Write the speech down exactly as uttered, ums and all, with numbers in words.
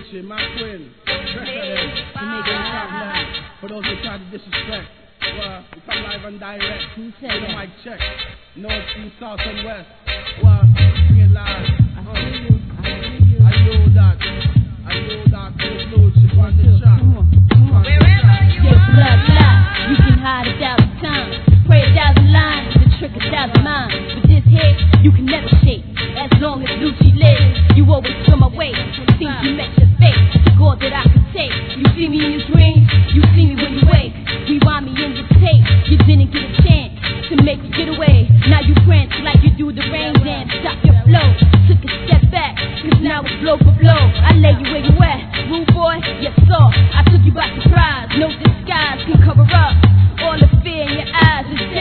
Lucci, my twin. Rest of them. Jamaican Traveler. For those who try to disrespect. Well, we come live and direct. Who said the that? mic check. North, east, south, and west. Well, bring it live. I see you. I see you. I know that. I know that. Chris Lucci, on the track. Come on, come on. Wherever you Yo, are. blood, blood. You can hide a thousand times. Pray a thousand lines. The trick a thousand minds. But this hit, you can never shake. As long as Lucci lives, you always swim away. Seems you met your fate. The goal that I can take. You see me in your dreams. You see me when you wake. Rewind me in your tape. You didn't get a chance to make you get away. Now you prance like you do the rain dance. Stop your flow. Took a step back. Cause now it's blow for blow. I lay you where you at. Rude boy, yes sir. I took you by surprise. No disguise can cover up all the fear in your eyes. It's